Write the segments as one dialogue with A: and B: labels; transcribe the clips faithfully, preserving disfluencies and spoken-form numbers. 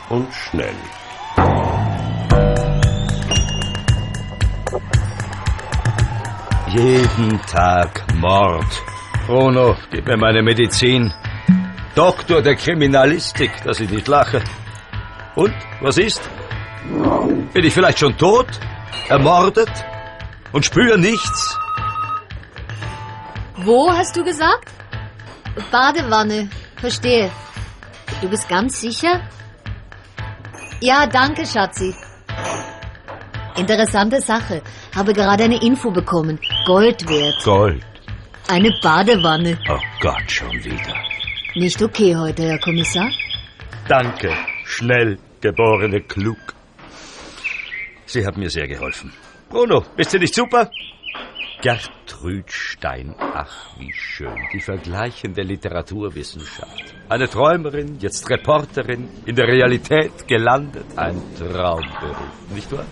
A: und schnell.
B: Jeden Tag Mord. Bruno, gib mir meine Medizin. Doktor der Kriminalistik, dass ich nicht lache. Und, was ist? Bin ich vielleicht schon tot? Ermordet? Und spüre nichts?
C: Wo hast du gesagt? Badewanne. Verstehe. Du bist ganz sicher? Ja, danke, Schatzi. Interessante Sache. Habe gerade eine Info bekommen. Gold wert.
B: Gold?
C: Eine Badewanne.
B: Oh Gott, schon wieder.
C: Nicht okay heute, Herr Kommissar?
B: Danke, schnell geborene Klug. Sie haben mir sehr geholfen. Bruno, bist du nicht super? Gertrud Stein, ach wie schön, die vergleichende Literaturwissenschaft. Eine Träumerin, jetzt Reporterin, in der Realität gelandet. Ein Traumberuf, nicht wahr?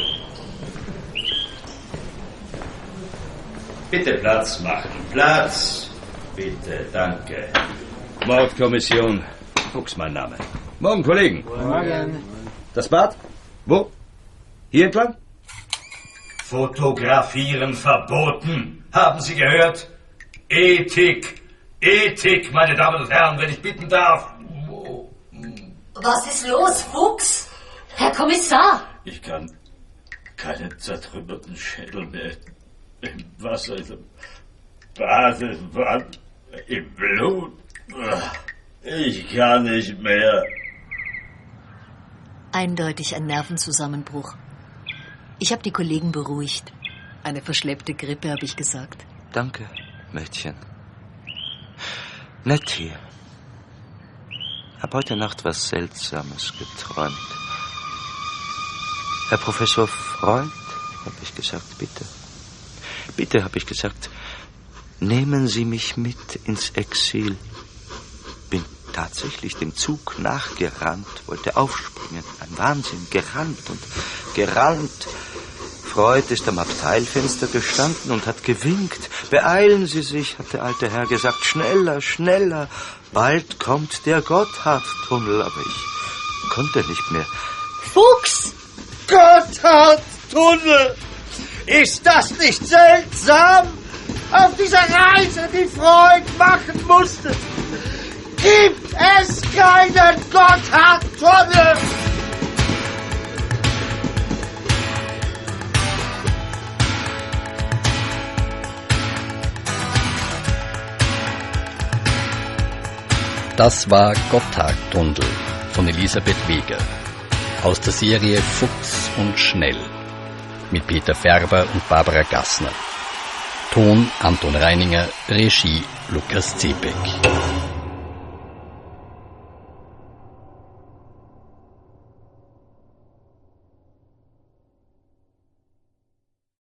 B: Bitte Platz machen, Platz. Bitte, danke. Mordkommission, Fuchs mein Name. Morgen, Kollegen.
D: Morgen.
B: Das Bad? Wo? Hier entlang? Fotografieren verboten. Haben Sie gehört? Ethik. Ethik, meine Damen und Herren, wenn ich bitten darf.
C: Was ist los, Fuchs? Herr Kommissar!
E: Ich kann keine zertrümmerten Schädel mehr im Wasser, im Badewanne, im Blut. Ich kann nicht mehr.
C: Eindeutig ein Nervenzusammenbruch. Ich habe die Kollegen beruhigt. Eine verschleppte Grippe, habe ich gesagt.
B: Danke, Mädchen. Nett hier. Hab heute Nacht was Seltsames geträumt. Herr Professor Freund, habe ich gesagt, bitte. Bitte, habe ich gesagt, nehmen Sie mich mit ins Exil. Bin tatsächlich dem Zug nachgerannt, wollte aufspringen. Ein Wahnsinn, gerannt und gerannt. Freud ist am Abteilfenster gestanden und hat gewinkt. Beeilen Sie sich, hat der alte Herr gesagt. Schneller, schneller. Bald kommt der Gotthardtunnel, aber ich konnte nicht mehr.
C: Fuchs!
D: Gotthardtunnel! Ist das nicht seltsam? Auf dieser Reise, die Freud machen musste, gibt es keinen Gotthardtunnel!
F: Das war Gotthardtunnel von Elisabeth Weger aus der Serie Fuchs und Schnell mit Peter Färber und Barbara Gassner. Ton Anton Reininger, Regie Lukas Zepek.